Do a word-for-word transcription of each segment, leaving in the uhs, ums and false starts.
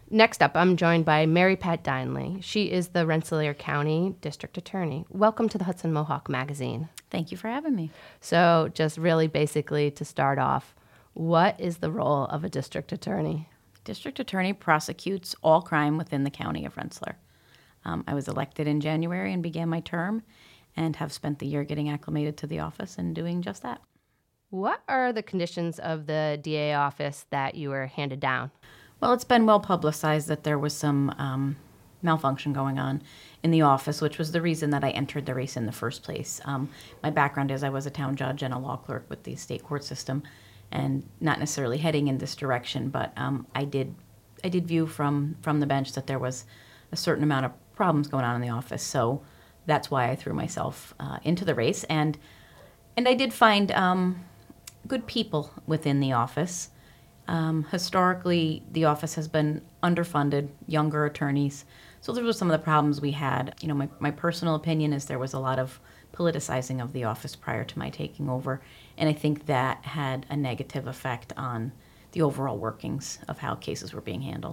Next up, I'm joined by Mary Pat Dineley. She is the Rensselaer County District Attorney. Welcome to the Hudson Mohawk Magazine. Thank you for having me. So just really basically to start off, what is the role of a district attorney? District Attorney prosecutes all crime within the county of Rensselaer. Um, I was elected in January and began my term and have spent the year getting acclimated to the office and doing just that. What are the conditions of the D A office that you were handed down? Well, it's been well publicized that there was some um, malfunction going on in the office, which was the reason that I entered the race in the first place. Um, my background is I was a town judge and a law clerk with the state court system, and not necessarily heading in this direction, but um, I did I did view from, from the bench that there was a certain amount of problems going on in the office. So that's why I threw myself uh, into the race, and and I did find um, good people within the office. Um, historically, the office has been underfunded, younger attorneys. So those were some of the problems we had. You know, my, my personal opinion is there was a lot of politicizing of the office prior to my taking over, and I think that had a negative effect on the overall workings of how cases were being handled.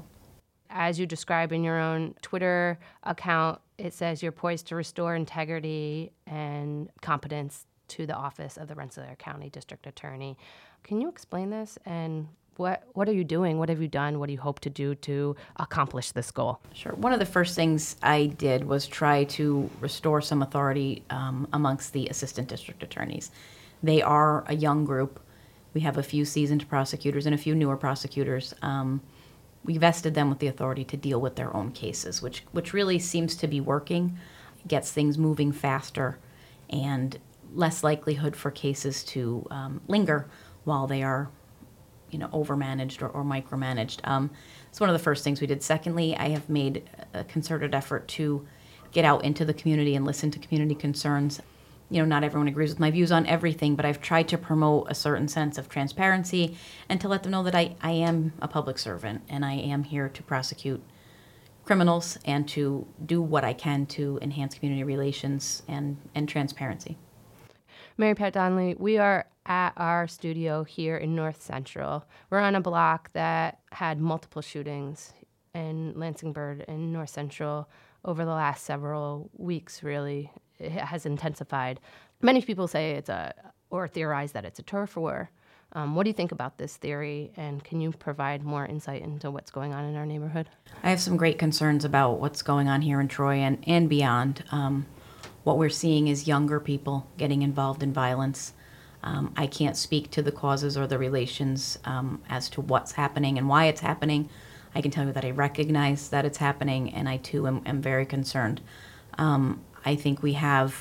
As you describe in your own Twitter account, it says you're poised to restore integrity and competence to the office of the Rensselaer County District Attorney. Can you explain this, and what what are you doing? What have you done? What do you hope to do to accomplish this goal? Sure. One of the first things I did was try to restore some authority um, amongst the assistant district attorneys. They are a young group. We have a few seasoned prosecutors and a few newer prosecutors. Um, we vested them with the authority to deal with their own cases, which which really seems to be working. It gets things moving faster and less likelihood for cases to um, linger while they are you know, overmanaged or, or micromanaged. Um, it's one of the first things we did. Secondly, I have made a concerted effort to get out into the community and listen to community concerns. You know, not everyone agrees with my views on everything, but I've tried to promote a certain sense of transparency and to let them know that I, I am a public servant and I am here to prosecute criminals and to do what I can to enhance community relations and, and transparency. Mary Pat Donnelly, we are at our studio here in North Central. We're on a block that had multiple shootings in Lansingburg and North Central over the last several weeks, really. It has intensified. Many people say it's a, or theorize that it's a turf war. Um, what do you think about this theory, and can you provide more insight into what's going on in our neighborhood? I have some great concerns about what's going on here in Troy and, and beyond. Um, what we're seeing is younger people getting involved in violence. Um, I can't speak to the causes or the relations um, as to what's happening and why it's happening. I can tell you that I recognize that it's happening, and I too am, am very concerned. Um, I think we have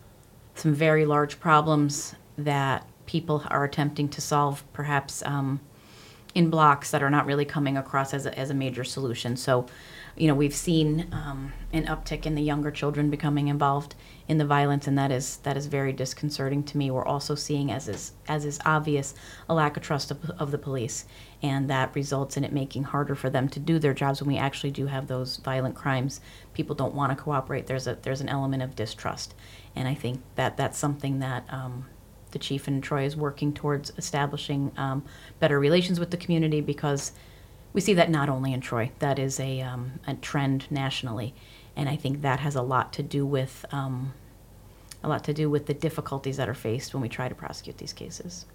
some very large problems that people are attempting to solve, perhaps um, in blocks that are not really coming across as a, as a major solution. So, you know, we've seen um, an uptick in the younger children becoming involved in the violence, and that is that is very disconcerting to me. We're also seeing, as is as is obvious, a lack of trust of, of the police, and that results in it making harder for them to do their jobs when we actually do have those violent crimes. People don't want to cooperate. There's a there's an element of distrust, and I think that that's something that um, the chief in Troy is working towards establishing um, better relations with the community, because we see that not only in Troy. That is a um, a trend nationally. And I think that has a lot to do with um, a lot to do with the difficulties that are faced when we try to prosecute these cases.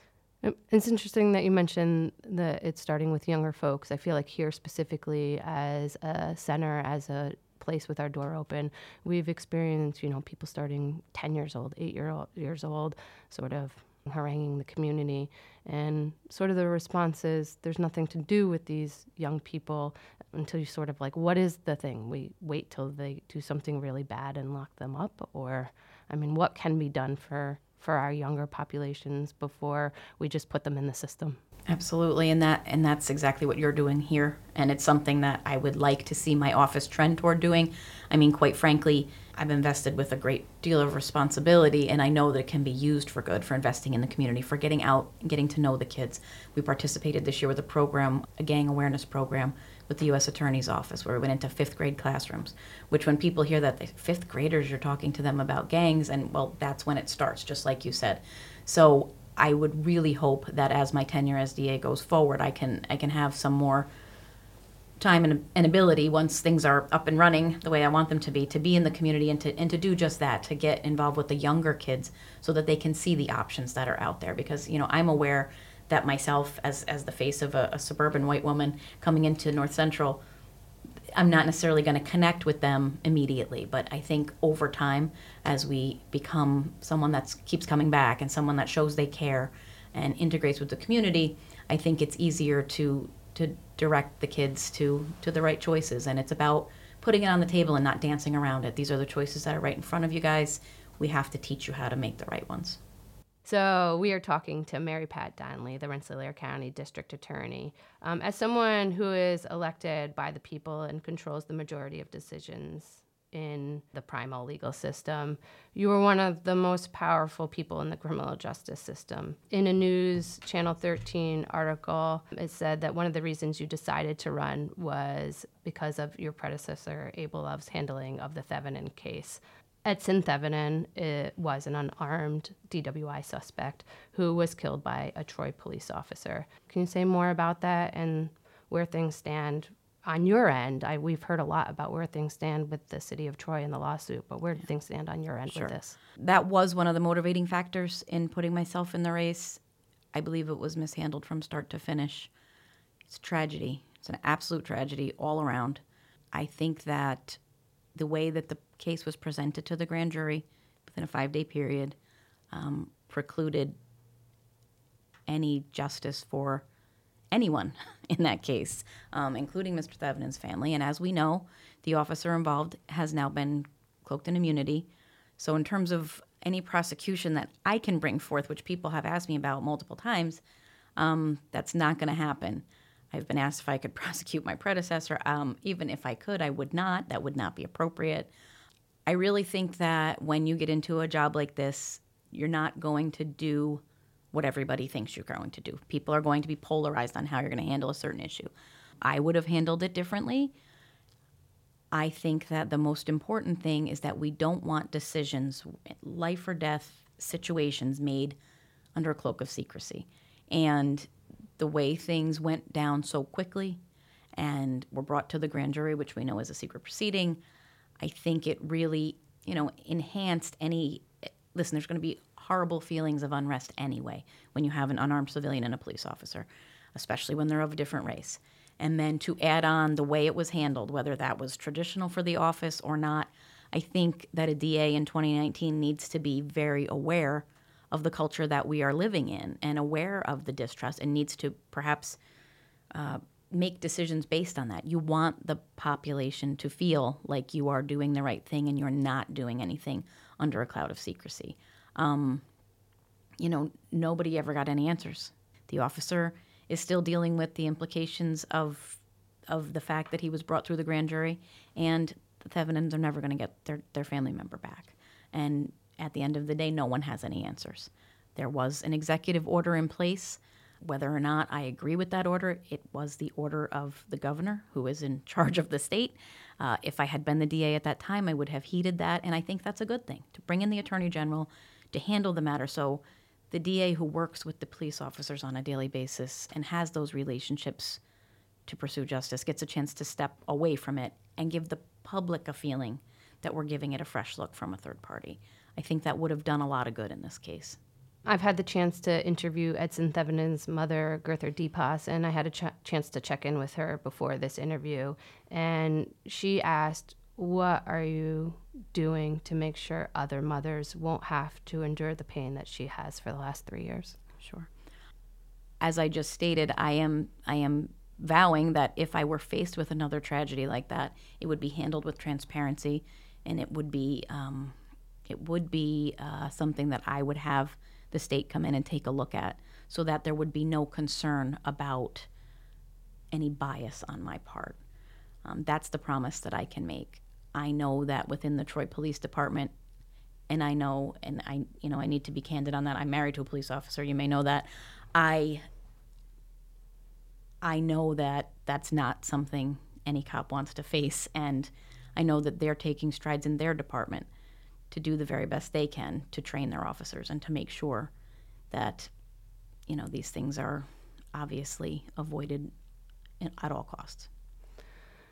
It's interesting that you mentioned that it's starting with younger folks. I feel like here specifically as a center, as a place with our door open, we've experienced, you know, people starting ten years old, eight year old, years old, sort of haranguing the community. And sort of the response is there's nothing to do with these young people until you sort of like, what is the thing? We wait till they do something really bad and lock them up? Or, I mean, what can be done for, for our younger populations before we just put them in the system? Absolutely, and that and that's exactly what you're doing here, and it's something that I would like to see my office trend toward doing. I mean, quite frankly, I'm invested with a great deal of responsibility, and I know that it can be used for good, for investing in the community, for getting out and getting to know the kids. We participated this year with a program, a gang awareness program with the U S Attorney's Office, where we went into fifth grade classrooms, which when people hear that the fifth graders, you're talking to them about gangs, and well, that's when it starts, just like you said. So I would really hope that as my tenure as D A goes forward, I can I can have some more time and, and ability, once things are up and running the way I want them to be, to be in the community and to and to do just that, to get involved with the younger kids so that they can see the options that are out there. Because, you know, I'm aware that myself, as as the face of a, a suburban white woman coming into North Central, I'm not necessarily going to connect with them immediately, but I think over time, as we become someone that keeps coming back and someone that shows they care and integrates with the community, I think it's easier to to direct the kids to to the right choices. And it's about putting it on the table and not dancing around it. These are the choices that are right in front of you guys. We have to teach you how to make the right ones. So we are talking to Mary Pat Donnelly, the Rensselaer County District Attorney. Um, as someone who is elected by the people and controls the majority of decisions in the primal legal system, you are one of the most powerful people in the criminal justice system. In a News Channel thirteen article, it said that one of the reasons you decided to run was because of your predecessor, Abel Love's handling of the Thevenin case. Edson Thevenin it was an unarmed D W I suspect who was killed by a Troy police officer. Can you say more about that and where things stand on your end? I, we've heard a lot about where things stand with the city of Troy and the lawsuit, but where do things stand on your end Sure. with this? That was one of the motivating factors in putting myself in the race. I believe it was mishandled from start to finish. It's a tragedy. It's an absolute tragedy all around. I think that the way that the case was presented to the grand jury within a five-day period um, precluded any justice for anyone in that case, um, including Mister Thevenin's family. And as we know, the officer involved has now been cloaked in immunity. So in terms of any prosecution that I can bring forth, which people have asked me about multiple times, um, that's not going to happen. I've been asked if I could prosecute my predecessor. Um, even if I could, I would not. That would not be appropriate. I really think that when you get into a job like this, you're not going to do what everybody thinks you're going to do. People are going to be polarized on how you're going to handle a certain issue. I would have handled it differently. I think that the most important thing is that we don't want decisions, life or death situations made under a cloak of secrecy. And the way things went down so quickly and were brought to the grand jury, which we know is a secret proceeding, I think it really, you know, enhanced any, listen, there's going to be horrible feelings of unrest anyway when you have an unarmed civilian and a police officer, especially when they're of a different race. And then to add on the way it was handled, whether that was traditional for the office or not, I think that a D A in twenty nineteen needs to be very aware of the culture that we are living in and aware of the distrust and needs to perhaps uh, make decisions based on that. You want the population to feel like you are doing the right thing and you're not doing anything under a cloud of secrecy. Um, you know, nobody ever got any answers. The officer is still dealing with the implications of of the fact that he was brought through the grand jury, and the Thevenins are never going to get their, their family member back. And at the end of the day, no one has any answers. There was an executive order in place. Whether or not I agree with that order, it was the order of the governor, who is in charge of the state. Uh, if I had been the D A at that time, I would have heeded that, and I think that's a good thing, to bring in the attorney general to handle the matter so the D A who works with the police officers on a daily basis and has those relationships to pursue justice gets a chance to step away from it and give the public a feeling that we're giving it a fresh look from a third party. I think that would have done a lot of good in this case. I've had the chance to interview Edson Thevenin's mother, Gerther Depas, and I had a ch- chance to check in with her before this interview. And she asked, what are you doing to make sure other mothers won't have to endure the pain that she has for the last three years? Sure. As I just stated, I am I am vowing that if I were faced with another tragedy like that, it would be handled with transparency, and it would be um, it would be uh, something that I would have the state come in and take a look at, so that there would be no concern about any bias on my part. Um, that's the promise that I can make. I know that within the Troy Police Department, and I know, and I, you know, I need to be candid on that. I'm married to a police officer. You may know that. I, I know that that's not something any cop wants to face, and I know that they're taking strides in their department to do the very best they can to train their officers and to make sure that, you know, these things are obviously avoided in, at all costs.